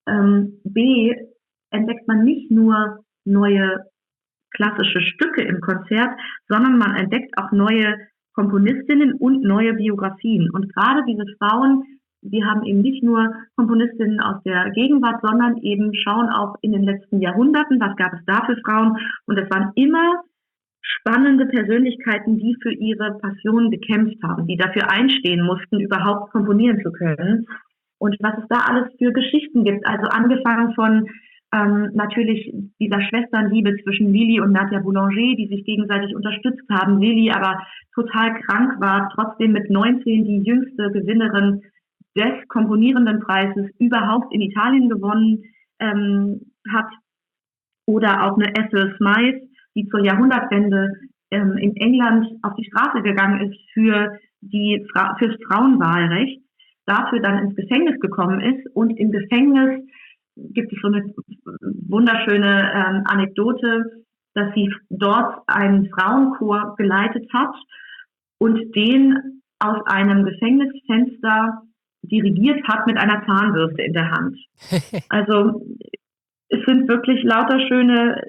B, entdeckt man nicht nur neue klassische Stücke im Konzert, sondern man entdeckt auch neue Komponistinnen und neue Biografien. Und gerade diese Frauen, wir haben eben nicht nur Komponistinnen aus der Gegenwart, sondern eben schauen auch in den letzten Jahrhunderten, was gab es da für Frauen. Und es waren immer spannende Persönlichkeiten, die für ihre Passion gekämpft haben, die dafür einstehen mussten, überhaupt komponieren zu können. Und was es da alles für Geschichten gibt, also angefangen von natürlich dieser Schwesternliebe zwischen Lili und Nadia Boulanger, die sich gegenseitig unterstützt haben. Lili aber total krank war, trotzdem mit 19 die jüngste Gewinnerin des komponierenden Preises überhaupt in Italien gewonnen hat. Oder auch eine Ethel Smythe, die zur Jahrhundertwende in England auf die Straße gegangen ist fürs Frauenwahlrecht, dafür dann ins Gefängnis gekommen ist. Und im Gefängnis gibt es so eine wunderschöne Anekdote, dass sie dort einen Frauenchor geleitet hat und den aus einem Gefängnisfenster dirigiert hat mit einer Zahnbürste in der Hand. Also es sind wirklich lauter schöne,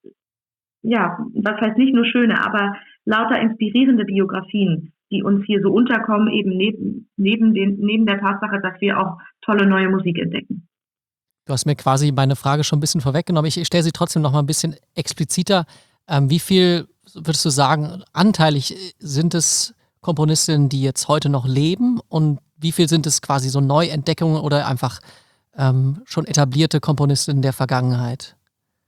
was heißt nicht nur schöne, aber lauter inspirierende Biografien, die uns hier so unterkommen, eben neben der Tatsache, dass wir auch tolle neue Musik entdecken. Du hast mir quasi meine Frage schon ein bisschen vorweggenommen. Ich stelle sie trotzdem noch mal ein bisschen expliziter. Wie viel, würdest du sagen, anteilig sind es Komponistinnen, die jetzt heute noch leben, und wie viel sind es quasi so Neuentdeckungen oder einfach schon etablierte Komponistinnen der Vergangenheit?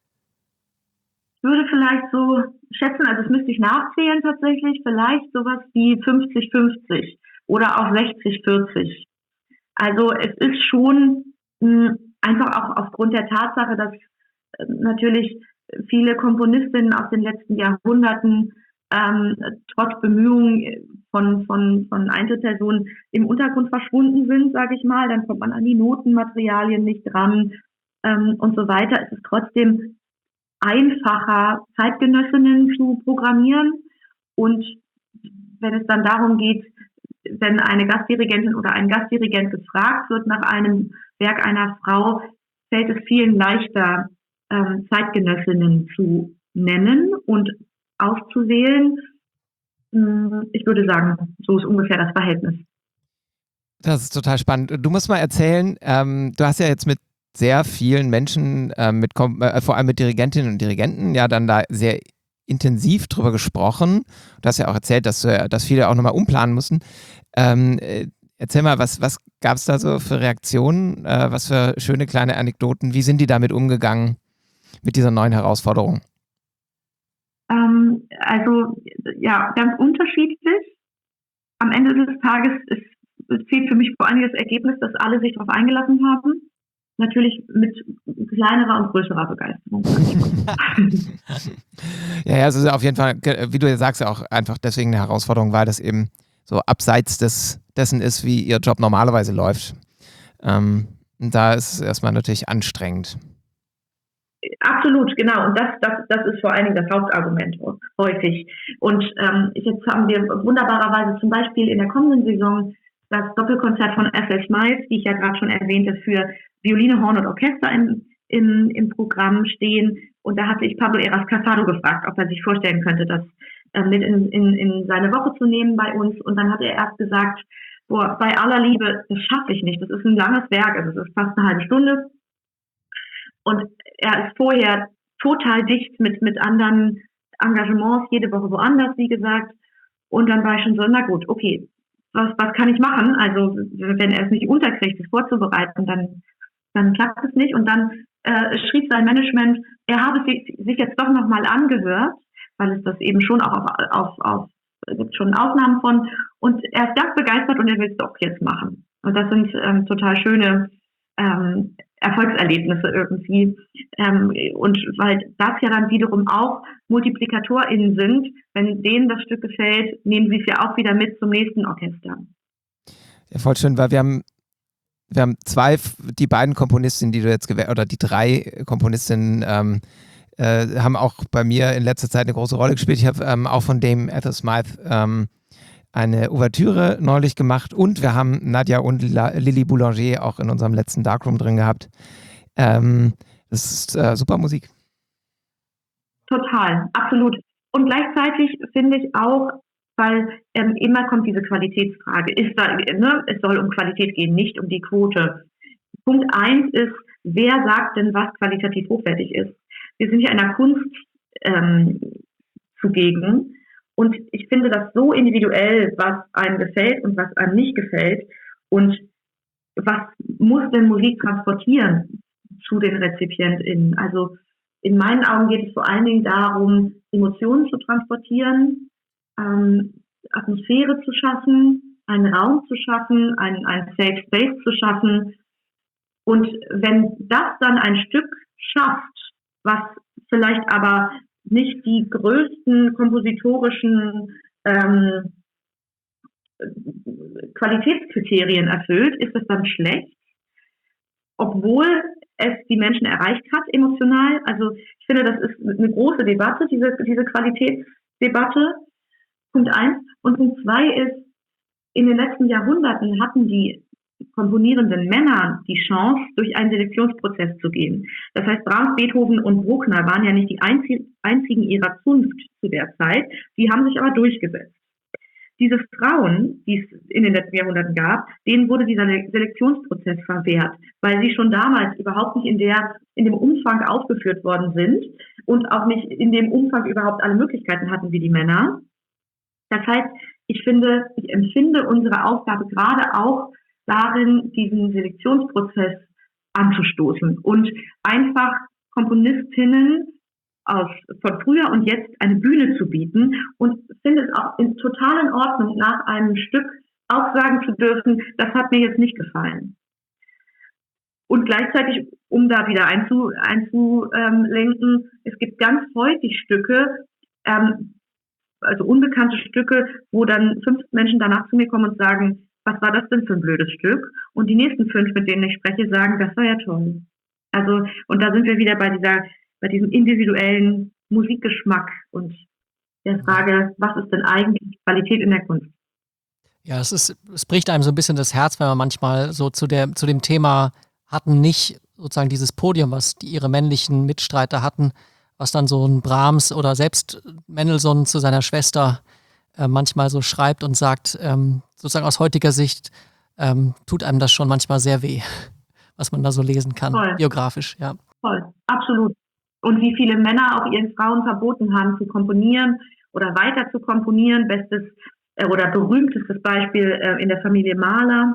Ich würde vielleicht so schätzen, also das müsste ich nachzählen tatsächlich, vielleicht sowas wie 50-50 oder auch 60-40. Also es ist schon einfach auch aufgrund der Tatsache, dass natürlich viele Komponistinnen aus den letzten Jahrhunderten trotz Bemühungen von Einzelpersonen im Untergrund verschwunden sind, sage ich mal. Dann kommt man an die Notenmaterialien nicht dran und so weiter. Es ist trotzdem einfacher, Zeitgenössinnen zu programmieren. Und wenn es dann darum geht, wenn eine Gastdirigentin oder ein Gastdirigent gefragt wird nach einem Werk einer Frau, fällt es vielen leichter, Zeitgenössinnen zu nennen und auszuwählen. Ich würde sagen, so ist ungefähr das Verhältnis. Das ist total spannend. Du musst mal erzählen, du hast ja jetzt mit sehr vielen Menschen, vor allem mit Dirigentinnen und Dirigenten, ja dann da sehr intensiv drüber gesprochen. Du hast ja auch erzählt, dass viele auch nochmal umplanen mussten. Erzähl mal, was gab es da so für Reaktionen? Was für schöne kleine Anekdoten? Wie sind die damit umgegangen, mit dieser neuen Herausforderung? Also ja, ganz unterschiedlich. Am Ende des Tages zählt für mich vor allem das Ergebnis, dass alle sich darauf eingelassen haben. Natürlich mit kleinerer und größerer Begeisterung. Ja, es ist auf jeden Fall, wie du ja sagst, ja auch einfach deswegen eine Herausforderung, weil das eben so abseits dessen ist, wie ihr Job normalerweise läuft. Da ist es erstmal natürlich anstrengend. Absolut, genau. Und das ist vor allen Dingen das Hauptargument häufig. Und jetzt haben wir wunderbarerweise zum Beispiel in der kommenden Saison das Doppelkonzert von Ethel Smiles, die ich ja gerade schon erwähnte, für Violine, Horn und Orchester im Programm stehen. Und da hatte ich Pablo Eras Casado gefragt, ob er sich vorstellen könnte, das mit in seine Woche zu nehmen bei uns. Und dann hat er erst gesagt, boah, bei aller Liebe, das schaffe ich nicht. Das ist ein langes Werk, also es ist fast eine halbe Stunde. Und er ist vorher total dicht mit anderen Engagements, jede Woche woanders, wie gesagt. Und dann war ich schon so, na gut, okay, was kann ich machen? Also wenn er es nicht unterkriegt, es vorzubereiten, dann klappt es nicht. Und dann schrieb sein Management, er habe sich jetzt doch nochmal angehört, weil es das eben schon auch gibt schon Aufnahmen von. Und er ist ganz begeistert und er will es doch jetzt machen. Und das sind total schöne Erfolgserlebnisse irgendwie. Und weil das ja dann wiederum auch MultiplikatorInnen sind, wenn denen das Stück gefällt, nehmen sie es ja auch wieder mit zum nächsten Orchester. Ja, voll schön, weil wir haben die beiden Komponistinnen, die du jetzt oder die drei Komponistinnen haben auch bei mir in letzter Zeit eine große Rolle gespielt. Ich habe auch von dem Ethel Smythe eine Ouvertüre neulich gemacht und wir haben Nadia und Lily Boulanger auch in unserem letzten Darkroom drin gehabt. Das ist super Musik. Total, absolut. Und gleichzeitig finde ich auch, weil immer kommt diese Qualitätsfrage. Es soll um Qualität gehen, nicht um die Quote. Punkt 1 ist, wer sagt denn, was qualitativ hochwertig ist? Wir sind ja in der Kunst zugegen. Und ich finde das so individuell, was einem gefällt und was einem nicht gefällt. Und was muss denn Musik transportieren zu den RezipientInnen? Also in meinen Augen geht es vor allen Dingen darum, Emotionen zu transportieren, Atmosphäre zu schaffen, einen Raum zu schaffen, einen Safe Space zu schaffen. Und wenn das dann ein Stück schafft, was vielleicht aber nicht die größten kompositorischen Qualitätskriterien erfüllt, ist es dann schlecht, obwohl es die Menschen erreicht hat, emotional. Also ich finde, das ist eine große Debatte, diese Qualitätsdebatte, Punkt 1. Und Punkt 2 ist, in den letzten Jahrhunderten hatten die komponierenden Männer die Chance, durch einen Selektionsprozess zu gehen. Das heißt, Brahms, Beethoven und Bruckner waren ja nicht die einzigen ihrer Zunft zu der Zeit, die haben sich aber durchgesetzt. Diese Frauen, die es in den letzten Jahrhunderten gab, denen wurde dieser Selektionsprozess verwehrt, weil sie schon damals überhaupt nicht in dem Umfang aufgeführt worden sind und auch nicht in dem Umfang überhaupt alle Möglichkeiten hatten wie die Männer. Das heißt, ich empfinde unsere Aufgabe gerade auch darin, diesen Selektionsprozess anzustoßen und einfach Komponistinnen von früher und jetzt eine Bühne zu bieten und finde es auch total in Ordnung, nach einem Stück auch sagen zu dürfen, das hat mir jetzt nicht gefallen. Und gleichzeitig, um da wieder einzulenken, es gibt ganz häufig Stücke, also unbekannte Stücke, wo dann 5 Menschen danach zu mir kommen und sagen, was war das denn für ein blödes Stück? Und die nächsten 5, mit denen ich spreche, sagen, das war ja toll. Also, und da sind wir wieder bei diesem individuellen Musikgeschmack und der Frage, was ist denn eigentlich Qualität in der Kunst? Ja, es bricht einem so ein bisschen das Herz, wenn man manchmal so zu dem Thema hatten nicht sozusagen dieses Podium, was ihre männlichen Mitstreiter hatten, was dann so ein Brahms oder selbst Mendelssohn zu seiner Schwester manchmal so schreibt und sagt, sozusagen aus heutiger Sicht tut einem das schon manchmal sehr weh, was man da so lesen kann, biografisch, ja. Voll, absolut. Und wie viele Männer auch ihren Frauen verboten haben zu komponieren oder weiter zu komponieren. Bestes oder berühmtestes Beispiel in der Familie Mahler.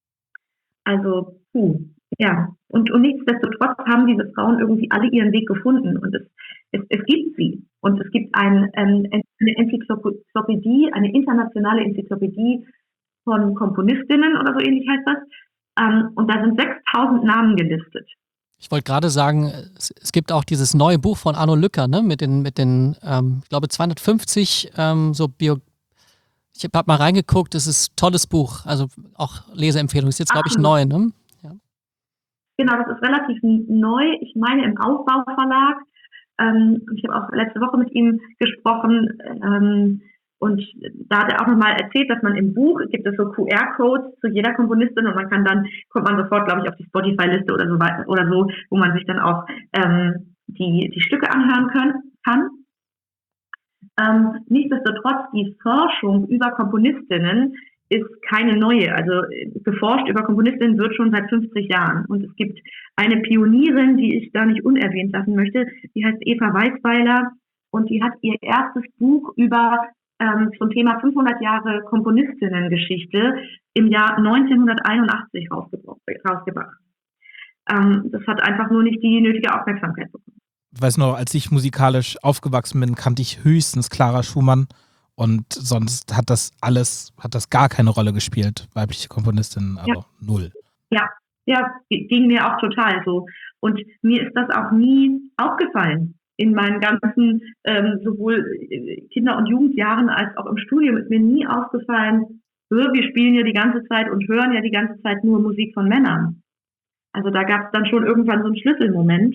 Also, ja. Und nichtsdestotrotz haben diese Frauen irgendwie alle ihren Weg gefunden. Und es gibt sie. Und es gibt eine Enzyklopädie, eine internationale Enzyklopädie von Komponistinnen oder so ähnlich heißt das. Und da sind 6.000 Namen gelistet. Ich wollte gerade sagen, es gibt auch dieses neue Buch von Arno Lücker, ne, mit den ich glaube 250 ich habe mal reingeguckt, es ist ein tolles Buch, also auch Leseempfehlung, ist jetzt glaube ich neu, ne? Ja. Genau, das ist relativ neu, ich meine im Aufbauverlag. Ich habe auch letzte Woche mit ihm gesprochen und da hat er auch nochmal erzählt, dass man im Buch gibt es so QR-Codes zu jeder Komponistin und kommt man sofort, glaube ich, auf die Spotify-Liste oder so weiter oder so, wo man sich dann auch die Stücke anhören kann. Nichtsdestotrotz, die Forschung über Komponistinnen ist keine neue. Also geforscht über Komponistinnen wird schon seit 50 Jahren. Und es gibt eine Pionierin, die ich da nicht unerwähnt lassen möchte, die heißt Eva Weisweiler und die hat ihr erstes Buch zum Thema 500 Jahre Komponistinnengeschichte im Jahr 1981 rausgebracht. Das hat einfach nur nicht die nötige Aufmerksamkeit bekommen. Ich weiß noch, als ich musikalisch aufgewachsen bin, kannte ich höchstens Clara Schumann und sonst hat das gar keine Rolle gespielt, weibliche Komponistinnen, aber null. Ja, ging mir auch total so. Und mir ist das auch nie aufgefallen. In meinen ganzen sowohl Kinder- und Jugendjahren als auch im Studium ist mir nie aufgefallen, wir spielen ja die ganze Zeit und hören ja die ganze Zeit nur Musik von Männern. Also da gab es dann schon irgendwann so einen Schlüsselmoment.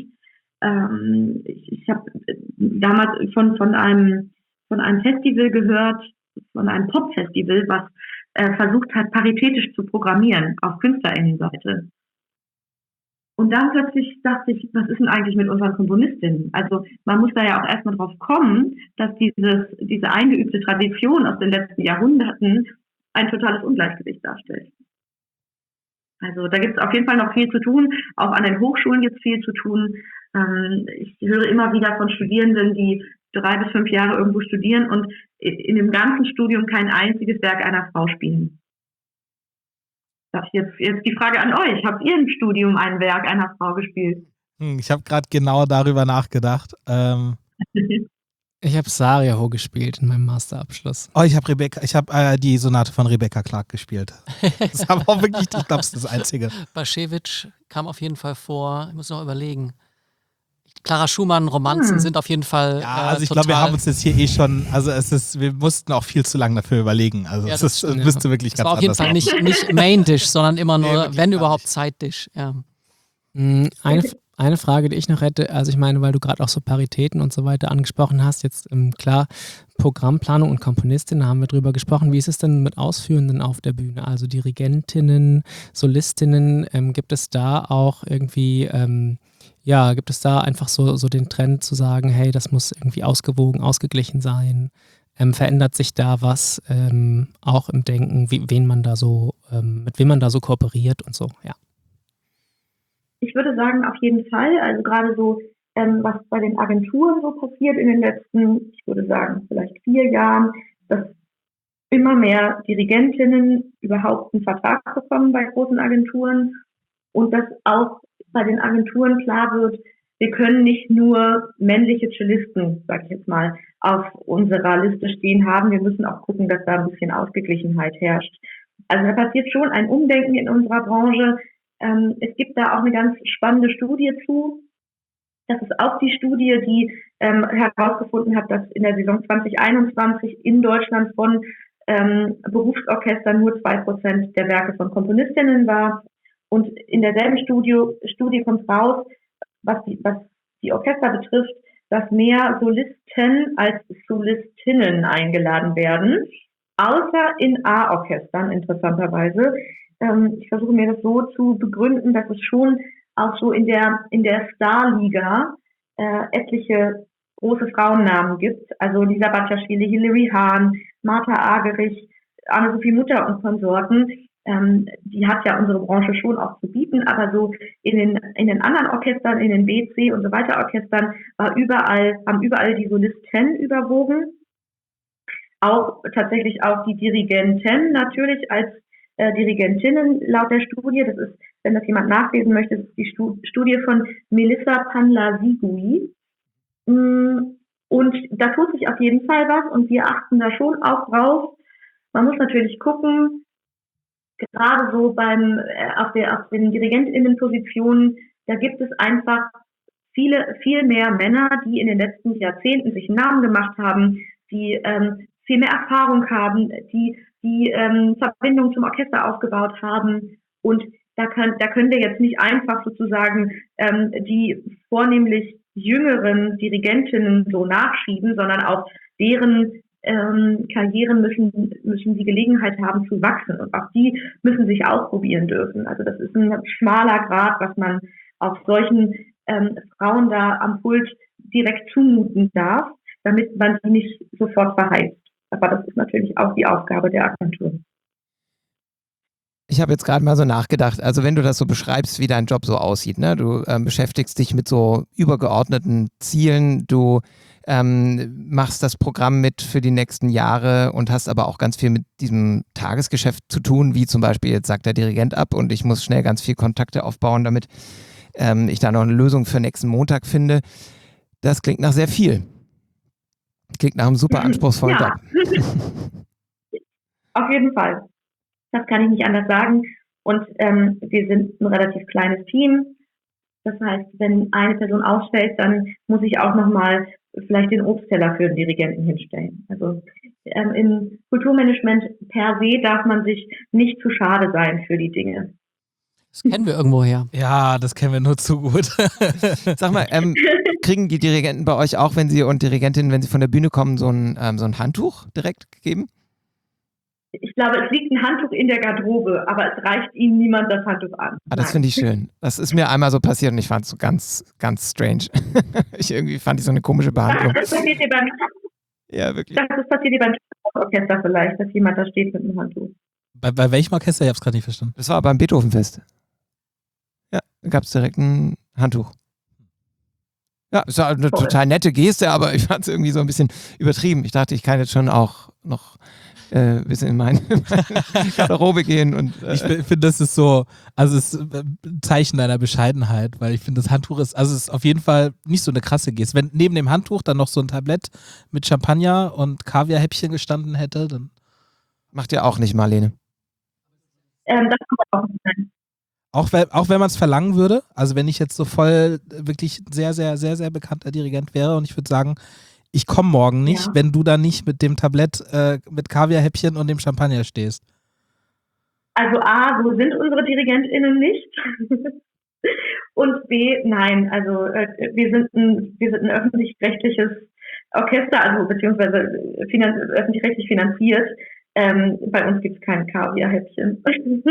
Ich habe damals von einem Festival gehört, von einem Pop-Festival, was versucht hat, paritätisch zu programmieren auf KünstlerInnenseite. Und dann plötzlich dachte ich, was ist denn eigentlich mit unseren Komponistinnen? Also man muss da ja auch erstmal drauf kommen, dass diese eingeübte Tradition aus den letzten Jahrhunderten ein totales Ungleichgewicht darstellt. Also da gibt es auf jeden Fall noch viel zu tun. Auch an den Hochschulen gibt es viel zu tun. Ich höre immer wieder von Studierenden, die 3 bis 5 Jahre irgendwo studieren und in dem ganzen Studium kein einziges Werk einer Frau spielen. Jetzt die Frage an euch. Habt ihr im Studium ein Werk einer Frau gespielt? Ich habe gerade genau darüber nachgedacht. Ich habe Sarajevo gespielt in meinem Masterabschluss. Oh, ich habe die Sonate von Rebecca Clark gespielt. Das ist aber auch wirklich, ich glaube, das ist das Einzige. Baschewitsch kam auf jeden Fall vor. Ich muss noch überlegen. Clara Schumann, Romanzen sind auf jeden Fall also ich glaube, wir haben uns jetzt hier schon, also wir mussten auch viel zu lange dafür überlegen. Also ja, es müsste wirklich das ganz war auf jeden anders Fall sein. nicht Main-Dish, sondern immer nur, wenn gar überhaupt, nicht. Side-Dish. Ja. Eine Frage, die ich noch hätte, also ich meine, weil du gerade auch so Paritäten und so weiter angesprochen hast, jetzt klar, Programmplanung und Komponistinnen haben wir drüber gesprochen. Wie ist es denn mit Ausführenden auf der Bühne? Also Dirigentinnen, Solistinnen, gibt es da auch irgendwie, gibt es da einfach so den Trend zu sagen, hey, das muss irgendwie ausgewogen, ausgeglichen sein? Verändert sich da was auch im Denken, mit wem man da so kooperiert und so, ja. Ich würde sagen, auf jeden Fall. Also gerade so, was bei den Agenturen so passiert in den letzten, ich würde sagen, vielleicht 4 Jahren, dass immer mehr Dirigentinnen überhaupt einen Vertrag bekommen bei großen Agenturen und dass auch bei den Agenturen klar wird, wir können nicht nur männliche Cellisten, sag ich jetzt mal, auf unserer Liste stehen haben. Wir müssen auch gucken, dass da ein bisschen Ausgeglichenheit herrscht. Also da passiert schon ein Umdenken in unserer Branche. Es gibt da auch eine ganz spannende Studie zu. Das ist auch die Studie, die herausgefunden hat, dass in der Saison 2021 in Deutschland von Berufsorchestern nur 2% der Werke von Komponistinnen war. Und in derselben Studie kommt raus, was die Orchester betrifft, dass mehr Solisten als Solistinnen eingeladen werden, außer in A-Orchestern interessanterweise. Ich versuche mir das so zu begründen, dass es schon auch so in der Starliga etliche große Frauennamen gibt. Also Lisa Batjaschwili, Hilary Hahn, Martha Agerich, Anne-Sophie Mutter und Konsorten. Die hat ja unsere Branche schon auch zu bieten, aber so in den anderen Orchestern, in den B, C und so weiter Orchestern haben überall die Solisten überwogen. Auch tatsächlich auch die Dirigenten natürlich als Dirigentinnen laut der Studie. Das ist, wenn das jemand nachlesen möchte, das ist die Studie von Melissa Panlasigui. Und da tut sich auf jeden Fall was und wir achten da schon auch drauf. Man muss natürlich gucken, gerade so auf den DirigentInnenpositionen, da gibt es einfach viel mehr Männer, die in den letzten Jahrzehnten sich einen Namen gemacht haben, die viel mehr Erfahrung haben, die Verbindung zum Orchester aufgebaut haben. Und da können wir jetzt nicht einfach sozusagen die vornehmlich jüngeren Dirigentinnen so nachschieben, sondern auch deren Karrieren müssen die Gelegenheit haben zu wachsen und auch die müssen sich ausprobieren dürfen. Also das ist ein schmaler Grat, was man auf solchen Frauen da am Pult direkt zumuten darf, damit man sie nicht sofort verheizt. Aber das ist natürlich auch die Aufgabe der Agentur. Ich habe jetzt gerade mal so nachgedacht, also wenn du das so beschreibst, wie dein Job so aussieht, ne? Du beschäftigst dich mit so übergeordneten Zielen, du machst das Programm mit für die nächsten Jahre und hast aber auch ganz viel mit diesem Tagesgeschäft zu tun, wie zum Beispiel jetzt sagt der Dirigent ab und ich muss schnell ganz viel Kontakte aufbauen, damit ich da noch eine Lösung für nächsten Montag finde. Das klingt nach sehr viel. Klingt nach einem super anspruchsvollen Job. Auf jeden Fall. Das kann ich nicht anders sagen. Und wir sind ein relativ kleines Team. Das heißt, wenn eine Person ausfällt, dann muss ich auch nochmal vielleicht den Obstteller für den Dirigenten hinstellen. Also im Kulturmanagement per se darf man sich nicht zu schade sein für die Dinge. Das kennen wir irgendwoher. Ja, das kennen wir nur zu gut. Sag mal, kriegen die Dirigenten bei euch auch, wenn sie und Dirigentinnen, wenn sie von der Bühne kommen, so ein Handtuch direkt gegeben? Ich glaube, es liegt ein Handtuch in der Garderobe, aber es reicht ihnen niemand das Handtuch an. Ah, das finde ich schön. Das ist mir einmal so passiert und ich fand es so ganz, ganz strange. Irgendwie fand ich so eine komische Behandlung. Das passiert dir beim Ja, wirklich. Das passiert dir beim Orchester vielleicht, dass jemand da steht mit einem Handtuch. Bei welchem Orchester? Ich habe es gerade nicht verstanden. Das war beim Beethovenfest. Ja, da gab es direkt ein Handtuch. Ja, es war eine total nette Geste, aber ich fand es irgendwie so ein bisschen übertrieben. Ich dachte, ich kann jetzt schon auch noch ein bisschen in meine Garderobe gehen. Und, Ich finde, das ist so, also es ist ein Zeichen deiner Bescheidenheit, weil ich finde, das Handtuch ist, also es ist auf jeden Fall nicht so eine krasse Geste. Wenn neben dem Handtuch dann noch so ein Tablett mit Champagner und Kaviarhäppchen gestanden hätte, dann... Macht ihr auch nicht, Marlene? Das kann auch nicht sein. Auch wenn man es verlangen würde, also wenn ich jetzt so voll wirklich sehr, sehr, sehr, sehr bekannter Dirigent wäre und ich würde sagen, ich komme morgen nicht, wenn du da nicht mit dem Tablett mit Kaviarhäppchen und dem Champagner stehst. Also A, so sind unsere DirigentInnen nicht. Und B, nein, also wir sind ein öffentlich-rechtliches Orchester, also beziehungsweise öffentlich-rechtlich finanziert. Bei uns gibt es kein Kaviarhäppchen.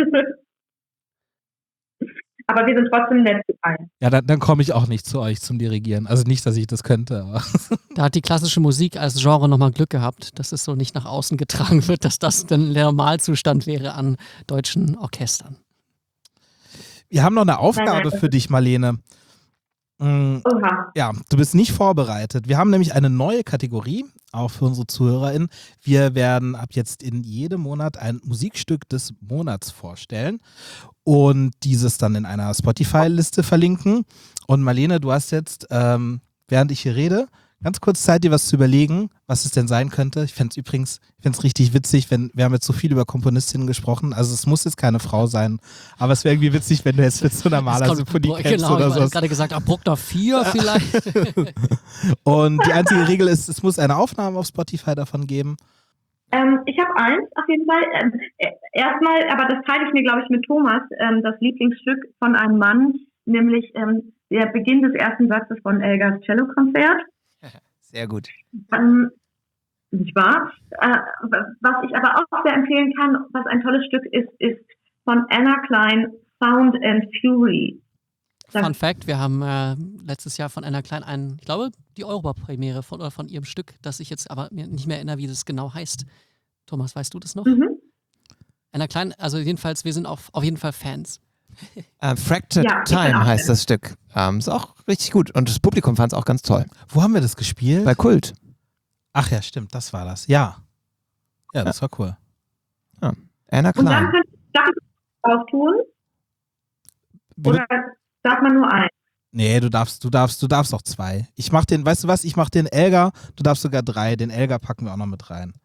Aber wir sind trotzdem nett gefallen. Ja, dann komme ich auch nicht zu euch zum Dirigieren. Also nicht, dass ich das könnte, aber... Da hat die klassische Musik als Genre nochmal Glück gehabt, dass es so nicht nach außen getragen wird, dass das dann der Normalzustand wäre an deutschen Orchestern. Wir haben noch eine Aufgabe für dich, Marlene. Oha. Ja, du bist nicht vorbereitet. Wir haben nämlich eine neue Kategorie, auch für unsere ZuhörerInnen. Wir werden ab jetzt in jedem Monat ein Musikstück des Monats vorstellen und dieses dann in einer Spotify-Liste verlinken. Und Marlene, du hast jetzt, während ich hier rede, ganz kurz Zeit, dir was zu überlegen, was es denn sein könnte. Ich fände es richtig witzig, wir haben jetzt so viel über Komponistinnen gesprochen, also es muss jetzt keine Frau sein, aber es wäre irgendwie witzig, wenn du jetzt mit so einer Malersymphonie kennst oder so. Ich habe gerade gesagt, Bruckner 4 vielleicht. Und die einzige Regel ist, es muss eine Aufnahme auf Spotify davon geben. Ich habe eins auf jeden Fall. Erstmal, aber das teile ich mir, glaube ich, mit Thomas, das Lieblingsstück von einem Mann, nämlich der Beginn des ersten Satzes von Elgars Cellokonzert. Sehr gut. Nicht wahr? Was ich aber auch sehr empfehlen kann, was ein tolles Stück ist, ist von Anna Klein, Sound and Fury. Fun Fact, wir haben letztes Jahr von Anna Klein ich glaube, die Europapremiere von ihrem Stück, das ich jetzt aber mir nicht mehr erinnere, wie das genau heißt. Thomas, weißt du das noch? Anna Klein, also jedenfalls, wir sind auf jeden Fall Fans. Fractured Time heißt das Stück. Ist auch richtig gut und das Publikum fand es auch ganz toll. Wo haben wir das gespielt? Bei Kult. Ach ja, stimmt, das war das. Ja, das war cool. Ja. Anna Und dann Klein. darf ich drauf tun? Oder darf man nur eins? Nee, du darfst auch 2. Ich mach den, weißt du was, ich mach den Elgar, du darfst sogar 3. Den Elgar packen wir auch noch mit rein.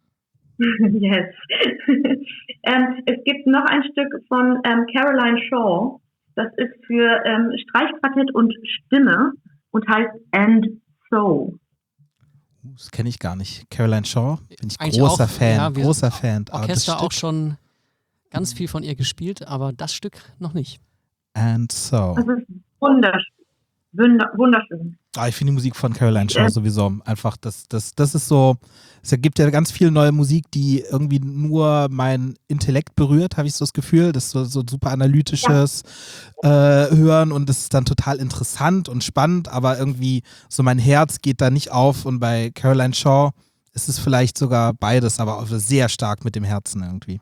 Yes. Es gibt noch ein Stück von Caroline Shaw. Das ist für Streichquartett und Stimme und heißt And So. Das kenne ich gar nicht. Caroline Shaw, bin ich Eigentlich großer auch, Fan. ja, wir großer sind Fan. Aber das Orchester auch Stück, schon ganz viel von ihr gespielt, aber das Stück noch nicht. And So. Das ist wunderschön. Wunderschön. Ich finde die Musik von Caroline Shaw sowieso einfach, das ist so, es gibt ja ganz viel neue Musik, die irgendwie nur mein Intellekt berührt, habe ich so das Gefühl, das ist so super analytisches Hören und das ist dann total interessant und spannend, aber irgendwie so mein Herz geht da nicht auf und bei Caroline Shaw ist es vielleicht sogar beides, aber auch sehr stark mit dem Herzen irgendwie.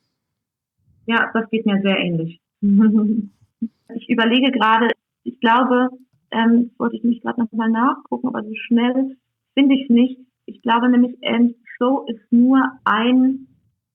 Ja, das geht mir sehr ähnlich. Ich überlege gerade, ich glaube, wollte ich mich gerade noch mal nachgucken, aber so schnell finde ich es nicht. Ich glaube nämlich, And So ist nur ein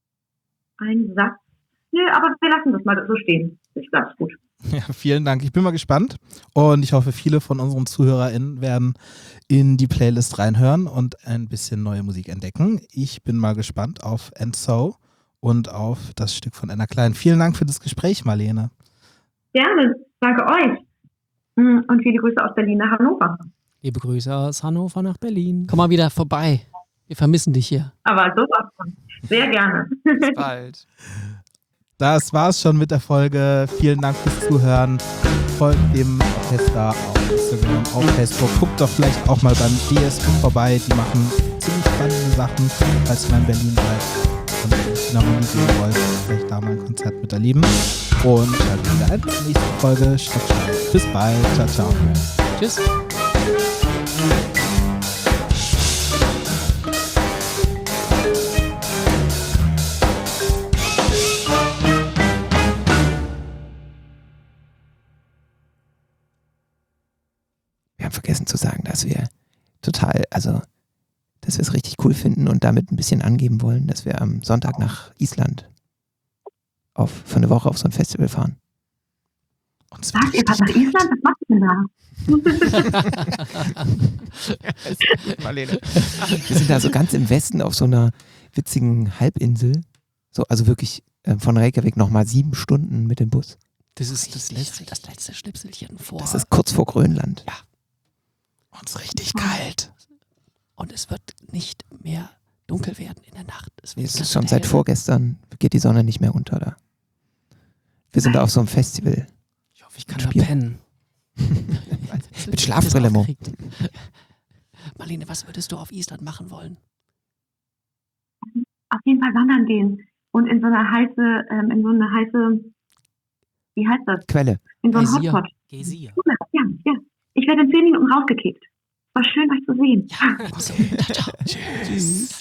Satz. Nö, aber wir lassen das mal so stehen. Ich glaube, es ist gut. Ja, vielen Dank. Ich bin mal gespannt und ich hoffe, viele von unseren ZuhörerInnen werden in die Playlist reinhören und ein bisschen neue Musik entdecken. Ich bin mal gespannt auf And So und auf das Stück von Anna Klein. Vielen Dank für das Gespräch, Marlene. Gerne. Danke euch. Und viele Grüße aus Berlin nach Hannover. Liebe Grüße aus Hannover nach Berlin. Komm mal wieder vorbei. Wir vermissen dich hier. Aber sowas von. Sehr gerne. Bis bald. Das war's schon mit der Folge. Vielen Dank fürs Zuhören. Folgt dem Orchester auf Instagram, auf Facebook. Guckt doch vielleicht auch mal beim DSU vorbei. Die machen ziemlich spannende Sachen, falls ihr mal in Berlin seid und nach Musik sehen wollt. Vielleicht da mal ein Konzert miterleben. Und schaltet wieder ein. Nächste Folge Stockstein. Bis bald. Ciao, ciao. Tschüss. Wir haben vergessen zu sagen, dass wir dass wir es richtig cool finden und damit ein bisschen angeben wollen, dass wir am Sonntag nach Island für eine Woche auf so ein Festival fahren. Und es Was, ihr fahrt nach Island? Was macht ihr denn da? Marlene. Wir sind da so ganz im Westen auf so einer witzigen Halbinsel. So, also wirklich von Reykjavik nochmal 7 Stunden mit dem Bus. Das ist das letzte Schnipselchen vor. Das ist kurz vor Grönland. Ja. Und es ist richtig kalt. Und es wird nicht mehr dunkel werden in der Nacht. Es wird Es ganz ist schon seit hell. vorgestern, geht die Sonne nicht mehr unter da. Wir sind da auf so einem Festival. Ich hoffe, ich kann Spiel. da pennen. Mit Schlafbrille, Mo. Marlene, was würdest du auf Island machen wollen? Auf jeden Fall wandern gehen. Und in so eine heiße, wie heißt das? Quelle. In so einen Geysir. Hotspot. Geysir. Ja, ja. Ich werde in 10 Minuten rausgekickt. War schön, euch zu sehen. Ja, also, ciao, ciao. Tschüss.